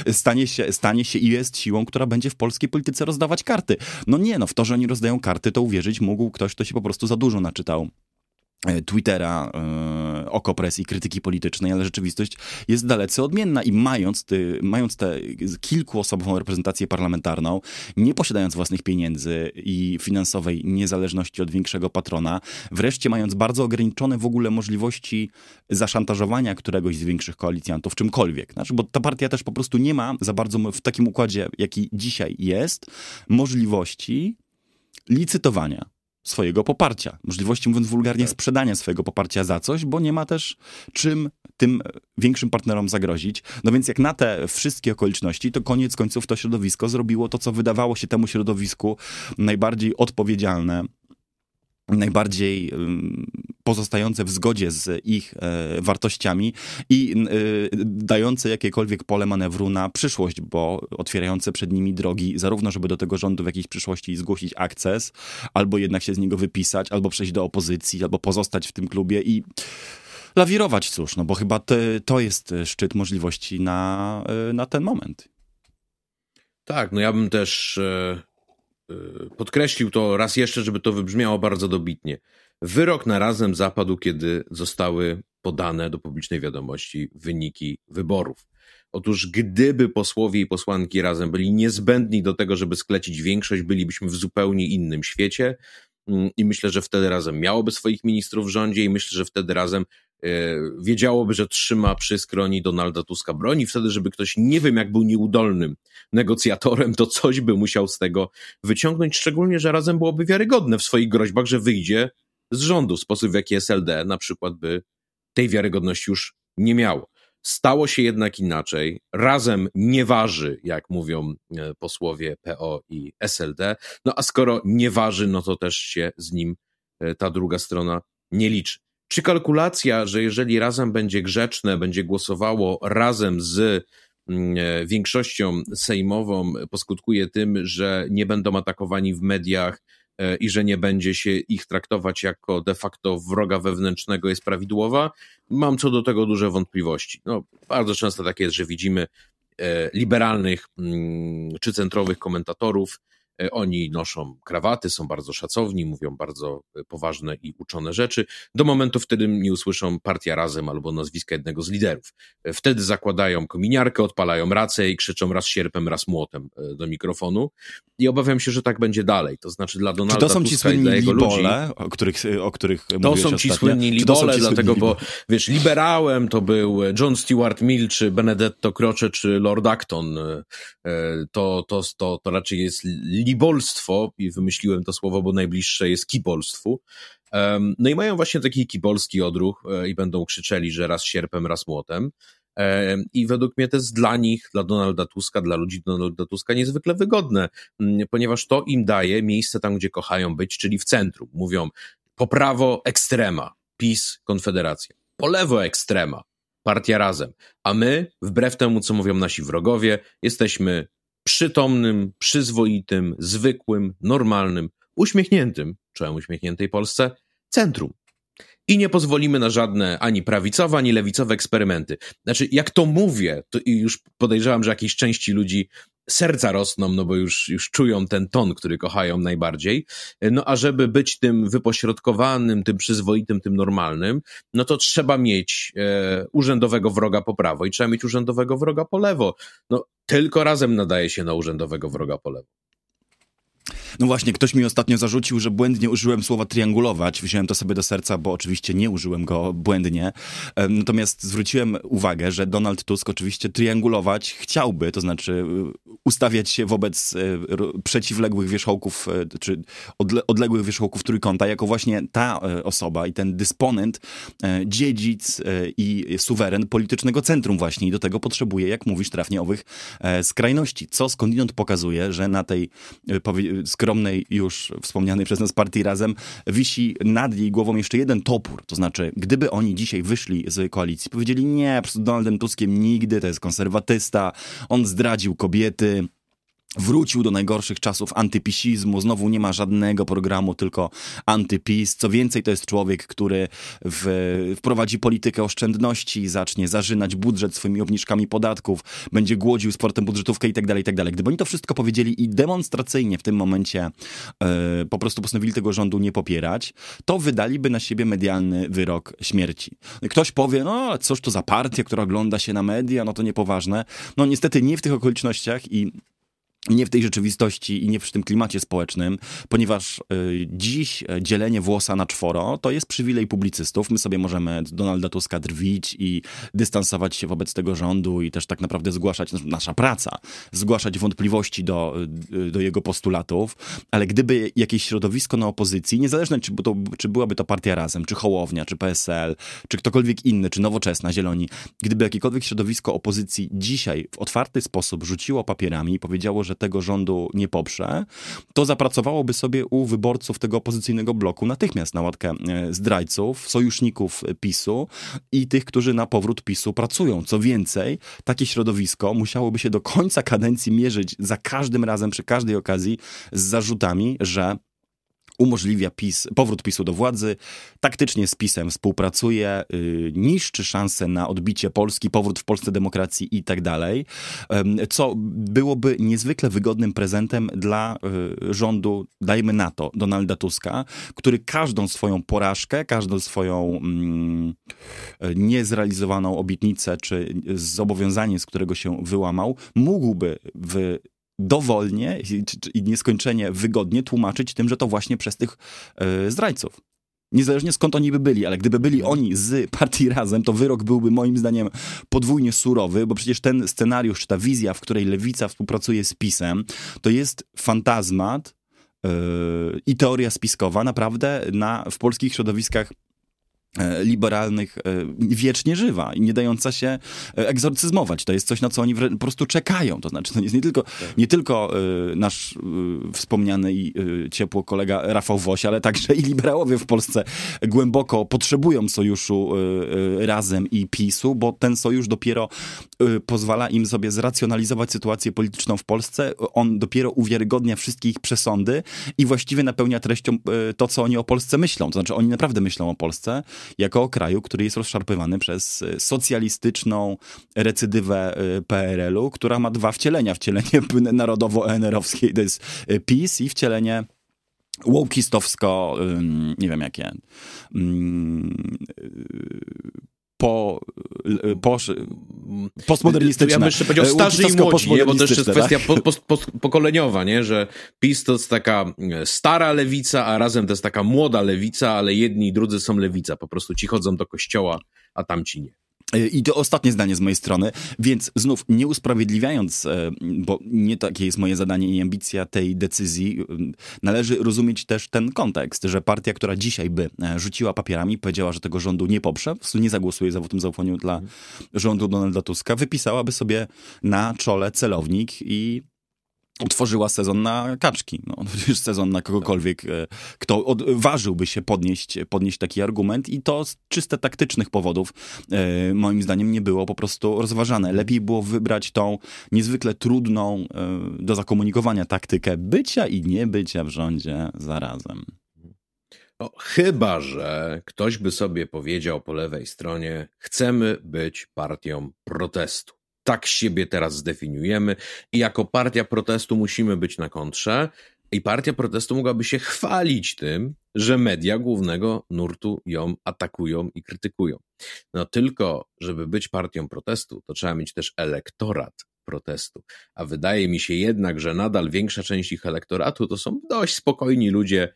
stanie się, stanie się i jest siłą, która będzie w polskiej polityce rozdawać karty. No nie, no w to, że oni rozdają karty, to uwierzyć mógł ktoś, kto się po prostu za dużo naczytał Twittera, yy, Okopres i krytyki politycznej, ale rzeczywistość jest dalece odmienna i mając, ty, mając tę kilkuosobową reprezentację parlamentarną, nie posiadając własnych pieniędzy i finansowej niezależności od większego patrona, wreszcie mając bardzo ograniczone w ogóle możliwości zaszantażowania któregoś z większych koalicjantów czymkolwiek. Znaczy, bo ta partia też po prostu nie ma za bardzo w takim układzie, jaki dzisiaj jest, możliwości licytowania swojego poparcia. Możliwości, mówiąc wulgarnie, sprzedania swojego poparcia za coś, bo nie ma też czym tym większym partnerom zagrozić. No więc jak na te wszystkie okoliczności, to koniec końców to środowisko zrobiło to, co wydawało się temu środowisku najbardziej odpowiedzialne, najbardziej pozostające w zgodzie z ich e, wartościami i e, dające jakiekolwiek pole manewru na przyszłość, bo otwierające przed nimi drogi zarówno, żeby do tego rządu w jakiejś przyszłości zgłosić akces, albo jednak się z niego wypisać, albo przejść do opozycji, albo pozostać w tym klubie i lawirować, cóż, no bo chyba te, to jest szczyt możliwości na, na ten moment. Tak, no ja bym też e, e, podkreślił to raz jeszcze, żeby to wybrzmiało bardzo dobitnie. Wyrok na Razem zapadł, kiedy zostały podane do publicznej wiadomości wyniki wyborów. Otóż gdyby posłowie i posłanki Razem byli niezbędni do tego, żeby sklecić większość, bylibyśmy w zupełnie innym świecie i myślę, że wtedy Razem miałoby swoich ministrów w rządzie i myślę, że wtedy Razem e, wiedziałoby, że trzyma przy skroni Donalda Tuska broni. Wtedy, żeby ktoś, nie wiem jak był nieudolnym negocjatorem, to coś by musiał z tego wyciągnąć, szczególnie, że Razem byłoby wiarygodne w swoich groźbach, że wyjdzie z rządu, w sposób w jaki S L D na przykład by tej wiarygodności już nie miało. Stało się jednak inaczej. Razem nie waży, jak mówią posłowie P O i S L D, no a skoro nie waży, no to też się z nim ta druga strona nie liczy. Czy kalkulacja, że jeżeli Razem będzie grzeczne, będzie głosowało razem z większością sejmową, poskutkuje tym, że nie będą atakowani w mediach i że nie będzie się ich traktować jako de facto wroga wewnętrznego, jest prawidłowa? Mam co do tego duże wątpliwości. No, bardzo często tak jest, że widzimy e, liberalnych mm, czy centrowych komentatorów. E, oni noszą krawaty, są bardzo szacowni, mówią bardzo poważne i uczone rzeczy, do momentu, w którym nie usłyszą Partia Razem albo nazwiska jednego z liderów. E, wtedy zakładają kominiarkę, odpalają rację i krzyczą raz sierpem, raz młotem e, do mikrofonu. I obawiam się, że tak będzie dalej. To znaczy dla Donalda Tuska i dla jego ludzi... Czy to są ci słynni libole, o których, o których To są ci słynni libole, dlatego, bo wiesz, liberałem to był John Stuart Mill, czy Benedetto Croce, czy Lord Acton. To, to, to, to raczej jest libolstwo i wymyśliłem to słowo, bo najbliższe jest kibolstwu. No i mają właśnie taki kibolski odruch i będą krzyczeli, że raz sierpem, raz młotem. I według mnie to jest dla nich, dla Donalda Tuska, dla ludzi Donalda Tuska niezwykle wygodne, ponieważ to im daje miejsce tam, gdzie kochają być, czyli w centrum. Mówią po prawo ekstrema, PiS, Konfederacja, po lewo ekstrema, Partia Razem, a my, wbrew temu, co mówią nasi wrogowie, jesteśmy przytomnym, przyzwoitym, zwykłym, normalnym, uśmiechniętym, czołem uśmiechniętej Polsce, centrum. I nie pozwolimy na żadne ani prawicowe, ani lewicowe eksperymenty. Znaczy, jak to mówię, to już podejrzewam, że jakiejś części ludzi serca rosną, no bo już, już czują ten ton, który kochają najbardziej. No a żeby być tym wypośrodkowanym, tym przyzwoitym, tym normalnym, no to trzeba mieć e, urzędowego wroga po prawo i trzeba mieć urzędowego wroga po lewo. No tylko Razem nadaje się na urzędowego wroga po lewo. No właśnie, ktoś mi ostatnio zarzucił, że błędnie użyłem słowa triangulować. Wziąłem to sobie do serca, bo oczywiście nie użyłem go błędnie. Natomiast zwróciłem uwagę, że Donald Tusk oczywiście triangulować chciałby, to znaczy ustawiać się wobec przeciwległych wierzchołków, czy odległych wierzchołków trójkąta, jako właśnie ta osoba i ten dysponent, dziedzic i suweren politycznego centrum właśnie. I do tego potrzebuje, jak mówisz trafnie, owych skrajności, co skądinąd pokazuje, że na tej skromnej już wspomnianej przez nas Partii Razem wisi nad jej głową jeszcze jeden topór. To znaczy, gdyby oni dzisiaj wyszli z koalicji, powiedzieli nie, po prostu Donaldem Tuskiem nigdy, to jest konserwatysta, on zdradził kobiety, wrócił do najgorszych czasów antypisizmu, znowu nie ma żadnego programu, tylko antypis. Co więcej, to jest człowiek, który w, wprowadzi politykę oszczędności, zacznie zarzynać budżet swoimi obniżkami podatków, będzie głodził sportem budżetówkę i tak dalej, i tak dalej. Gdyby oni to wszystko powiedzieli i demonstracyjnie w tym momencie e, po prostu postanowili tego rządu nie popierać, to wydaliby na siebie medialny wyrok śmierci. Ktoś powie, no cóż to za partia, która ogląda się na media, no to niepoważne. No niestety nie w tych okolicznościach i nie w tej rzeczywistości i nie w tym klimacie społecznym, ponieważ y, dziś dzielenie włosa na czworo to jest przywilej publicystów. My sobie możemy Donalda Tuska drwić i dystansować się wobec tego rządu i też tak naprawdę zgłaszać, nasza praca, zgłaszać wątpliwości do, y, do jego postulatów, ale gdyby jakieś środowisko na opozycji, niezależnie czy, to, czy byłaby to Partia Razem, czy Hołownia, czy P S L, czy ktokolwiek inny, czy Nowoczesna, Zieloni, gdyby jakiekolwiek środowisko opozycji dzisiaj w otwarty sposób rzuciło papierami i powiedziało, że tego rządu nie poprze, to zapracowałoby sobie u wyborców tego opozycyjnego bloku natychmiast na łatkę zdrajców, sojuszników PiSu i tych, którzy na powrót PiSu pracują. Co więcej, takie środowisko musiałoby się do końca kadencji mierzyć za każdym razem, przy każdej okazji z zarzutami, że umożliwia PiS, powrót PiSu do władzy, taktycznie z PiSem współpracuje, yy, niszczy szanse na odbicie Polski, powrót w Polsce demokracji i tak dalej, yy, co byłoby niezwykle wygodnym prezentem dla yy, rządu, dajmy na to, Donalda Tuska, który każdą swoją porażkę, każdą swoją yy, niezrealizowaną obietnicę, czy zobowiązanie, z którego się wyłamał, mógłby w dowolnie i nieskończenie wygodnie tłumaczyć tym, że to właśnie przez tych yy, zdrajców. Niezależnie skąd oni by byli, ale gdyby byli oni z Partii Razem, to wyrok byłby moim zdaniem podwójnie surowy, bo przecież ten scenariusz, czy ta wizja, w której Lewica współpracuje z PiSem, to jest fantazmat yy, i teoria spiskowa naprawdę na, w polskich środowiskach liberalnych wiecznie żywa i nie dająca się egzorcyzmować. To jest coś, na co oni po prostu czekają. To znaczy, to jest nie tylko, nie tylko nasz wspomniany i ciepło kolega Rafał Woś, ale także i liberałowie w Polsce głęboko potrzebują sojuszu Razem i PiSu, bo ten sojusz dopiero pozwala im sobie zracjonalizować sytuację polityczną w Polsce. On dopiero uwiarygodnia wszystkie ich przesądy i właściwie napełnia treścią to, co oni o Polsce myślą. To znaczy, oni naprawdę myślą o Polsce jako o kraju, który jest rozszarpywany przez socjalistyczną recydywę P R L u, która ma dwa wcielenia. Wcielenie narodowo-E N R-owskie, to jest PiS, i wcielenie wołkistowsko, nie wiem jakie, po, po, postmodernistyczne. Ja bym jeszcze powiedział starzy i młodzi, nie? Bo to jeszcze jest kwestia tak? po, po, po, pokoleniowa, nie? Że PiS to jest taka stara lewica, a Razem to jest taka młoda lewica, ale jedni i drudzy są lewica. Po prostu ci chodzą do kościoła, a tamci nie. I to ostatnie zdanie z mojej strony, więc znów nie usprawiedliwiając, bo nie takie jest moje zadanie i ambicja tej decyzji, należy rozumieć też ten kontekst, że partia, która dzisiaj by rzuciła papierami, powiedziała, że tego rządu nie poprze, po prostu nie zagłosuje za wotum zaufania dla rządu Donalda Tuska, wypisałaby sobie na czole celownik i utworzyła sezon na kaczki. No, przecież sezon na kogokolwiek, kto odważyłby się podnieść, podnieść taki argument, i to z czysto taktycznych powodów e, moim zdaniem nie było po prostu rozważane. Lepiej było wybrać tą niezwykle trudną e, do zakomunikowania taktykę bycia i niebycia w rządzie zarazem. No, chyba że ktoś by sobie powiedział po lewej stronie: chcemy być partią protestu. Tak siebie teraz zdefiniujemy i jako partia protestu musimy być na kontrze, i partia protestu mogłaby się chwalić tym, że media głównego nurtu ją atakują i krytykują. No tylko, żeby być partią protestu, to trzeba mieć też elektorat protestu. A wydaje mi się jednak, że nadal większa część ich elektoratu to są dość spokojni ludzie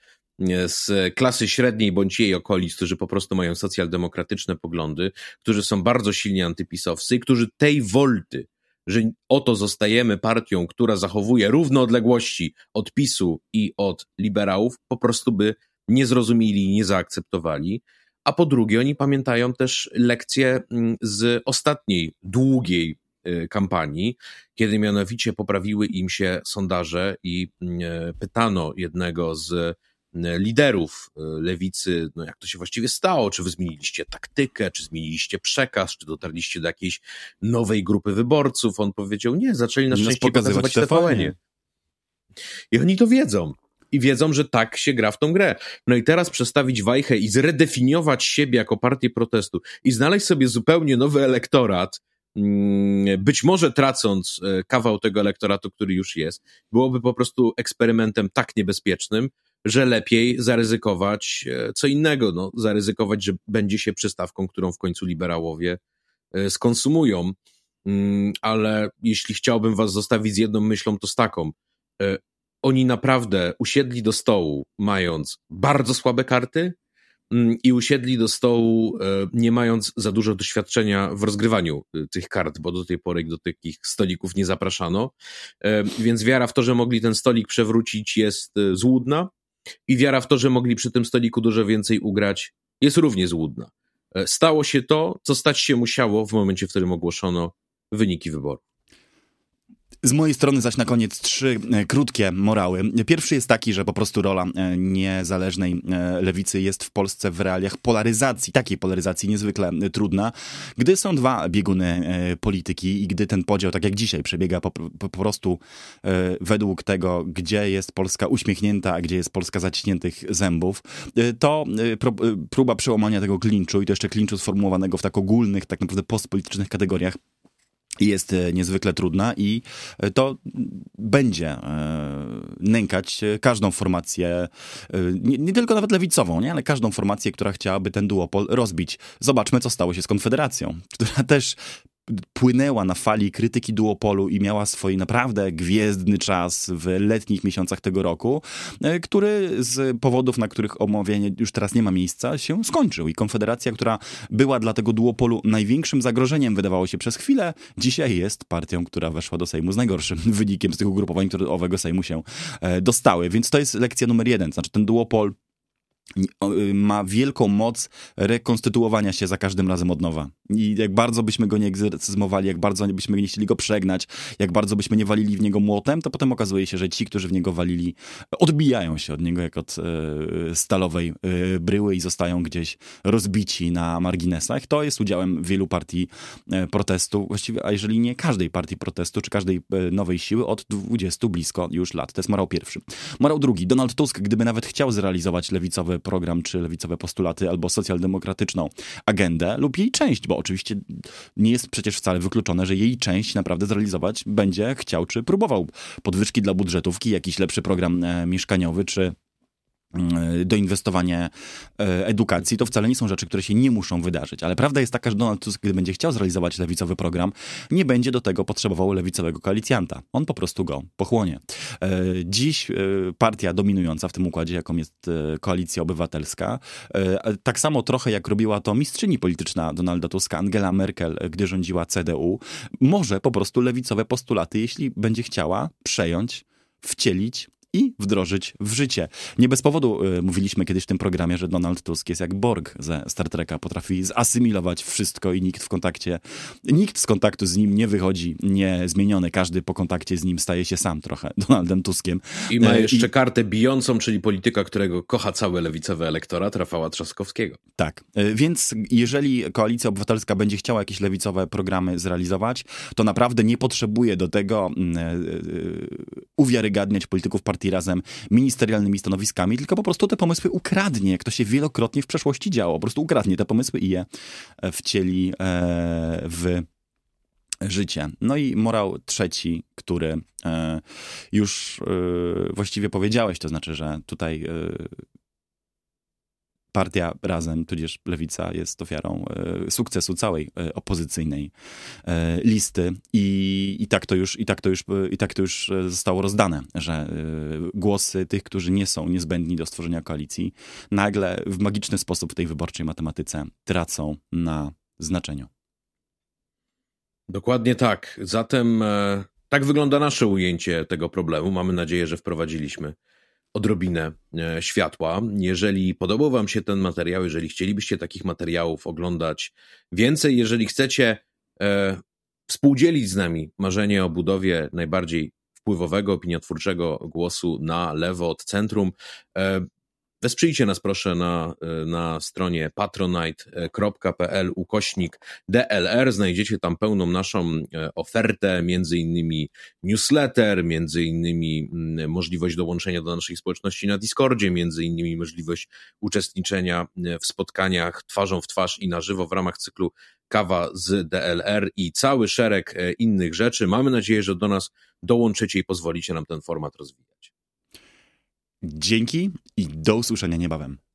z klasy średniej bądź jej okolic, którzy po prostu mają socjaldemokratyczne poglądy, którzy są bardzo silnie antypisowscy i którzy tej wolty, że oto zostajemy partią, która zachowuje równe odległości od PiSu i od liberałów, po prostu by nie zrozumieli i nie zaakceptowali. A po drugie, oni pamiętają też lekcje z ostatniej, długiej kampanii, kiedy mianowicie poprawiły im się sondaże i pytano jednego z liderów lewicy, no jak to się właściwie stało, czy wy zmieniliście taktykę, czy zmieniliście przekaz, czy dotarliście do jakiejś nowej grupy wyborców. On powiedział: nie, zaczęli na szczęście pokazywać T V N-ie. I oni to wiedzą. I wiedzą, że tak się gra w tą grę. No i teraz przestawić wajchę i zredefiniować siebie jako partię protestu i znaleźć sobie zupełnie nowy elektorat, być może tracąc kawał tego elektoratu, który już jest, byłoby po prostu eksperymentem tak niebezpiecznym, że lepiej zaryzykować co innego. No, zaryzykować, że będzie się przystawką, którą w końcu liberałowie skonsumują. Ale jeśli chciałbym was zostawić z jedną myślą, to z taką. Oni naprawdę usiedli do stołu, mając bardzo słabe karty i usiedli do stołu, nie mając za dużo doświadczenia w rozgrywaniu tych kart, bo do tej pory do takich stolików nie zapraszano. Więc wiara w to, że mogli ten stolik przewrócić, jest złudna i wiara w to, że mogli przy tym stoliku dużo więcej ugrać, jest równie złudna. Stało się to, co stać się musiało w momencie, w którym ogłoszono wyniki wyborów. Z mojej strony zaś na koniec trzy e, krótkie morały. Pierwszy jest taki, że po prostu rola e, niezależnej e, lewicy jest w Polsce w realiach polaryzacji, takiej polaryzacji niezwykle e, trudna, gdy są dwa bieguny e, polityki i gdy ten podział, tak jak dzisiaj, przebiega po, po, po prostu e, według tego, gdzie jest Polska uśmiechnięta, a gdzie jest Polska zaciśniętych zębów, e, to e, pro, e, próba przełamania tego klinczu i to jeszcze klinczu sformułowanego w tak ogólnych, tak naprawdę postpolitycznych kategoriach, jest niezwykle trudna i to będzie nękać każdą formację, nie, nie tylko nawet lewicową, nie, ale każdą formację, która chciałaby ten duopol rozbić. Zobaczmy, co stało się z Konfederacją, która też płynęła na fali krytyki duopolu i miała swój naprawdę gwiezdny czas w letnich miesiącach tego roku, który z powodów, na których omawianie już teraz nie ma miejsca, się skończył. I Konfederacja, która była dla tego duopolu największym zagrożeniem, wydawało się przez chwilę, dzisiaj jest partią, która weszła do Sejmu z najgorszym wynikiem z tych ugrupowań, które do owego Sejmu się dostały. Więc to jest lekcja numer jeden. Znaczy ten duopol ma wielką moc rekonstytuowania się za każdym razem od nowa. I jak bardzo byśmy go nie egzorcyzmowali, jak bardzo byśmy nie chcieli go przegnać, jak bardzo byśmy nie walili w niego młotem, to potem okazuje się, że ci, którzy w niego walili, odbijają się od niego jak od e, stalowej e, bryły i zostają gdzieś rozbici na marginesach. To jest udziałem wielu partii e, protestu, właściwie, a jeżeli nie każdej partii protestu, czy każdej e, nowej siły od dwudziestu blisko już lat. To jest morał pierwszy. Morał drugi. Donald Tusk, gdyby nawet chciał zrealizować lewicowy program, czy lewicowe postulaty, albo socjaldemokratyczną agendę, lub jej część, bo oczywiście nie jest przecież wcale wykluczone, że jej część naprawdę zrealizować będzie chciał, czy próbował. Podwyżki dla budżetówki, jakiś lepszy program e, mieszkaniowy, czy doinwestowanie edukacji, to wcale nie są rzeczy, które się nie muszą wydarzyć. Ale prawda jest taka, że Donald Tusk, gdy będzie chciał zrealizować lewicowy program, nie będzie do tego potrzebował lewicowego koalicjanta. On po prostu go pochłonie. Dziś partia dominująca w tym układzie, jaką jest Koalicja Obywatelska, tak samo trochę jak robiła to mistrzyni polityczna Donalda Tuska, Angela Merkel, gdy rządziła C D U, może po prostu lewicowe postulaty, jeśli będzie chciała, przejąć, wcielić i wdrożyć w życie. Nie bez powodu y, mówiliśmy kiedyś w tym programie, że Donald Tusk jest jak Borg ze Star Treka. Potrafi zasymilować wszystko i nikt w kontakcie, nikt z kontaktu z nim nie wychodzi niezmieniony. Każdy po kontakcie z nim staje się sam trochę Donaldem Tuskiem. I ma jeszcze I... kartę bijącą, czyli polityka, którego kocha cały lewicowy elektorat, Rafała Trzaskowskiego. Tak. Y, więc jeżeli Koalicja Obywatelska będzie chciała jakieś lewicowe programy zrealizować, to naprawdę nie potrzebuje do tego y, y, uwiarygadniać polityków partii Razem ministerialnymi stanowiskami, tylko po prostu te pomysły ukradnie, jak to się wielokrotnie w przeszłości działo. Po prostu ukradnie te pomysły i je wcieli w życie. No i morał trzeci, który już właściwie powiedziałeś, to znaczy, że tutaj partia Razem, tudzież Lewica jest ofiarą e, sukcesu całej e, opozycyjnej e, listy i, i tak to już, i tak to już, i tak to już zostało rozdane, że e, głosy tych, którzy nie są niezbędni do stworzenia koalicji, nagle w magiczny sposób w tej wyborczej matematyce tracą na znaczeniu. Dokładnie tak. Zatem e, tak wygląda nasze ujęcie tego problemu. Mamy nadzieję, że wprowadziliśmy odrobinę e, światła. Jeżeli podobał wam się ten materiał, jeżeli chcielibyście takich materiałów oglądać więcej, jeżeli chcecie e, współdzielić z nami marzenie o budowie najbardziej wpływowego, opiniotwórczego głosu na lewo od centrum, e, Wesprzyjcie nas proszę na, na stronie patronite kropka pl ukośnik D L R. Znajdziecie tam pełną naszą ofertę, między innymi newsletter, między innymi możliwość dołączenia do naszej społeczności na Discordzie, między innymi możliwość uczestniczenia w spotkaniach twarzą w twarz i na żywo w ramach cyklu Kawa z D L R i cały szereg innych rzeczy. Mamy nadzieję, że do nas dołączycie i pozwolicie nam ten format rozwijać. Dzięki i do usłyszenia niebawem.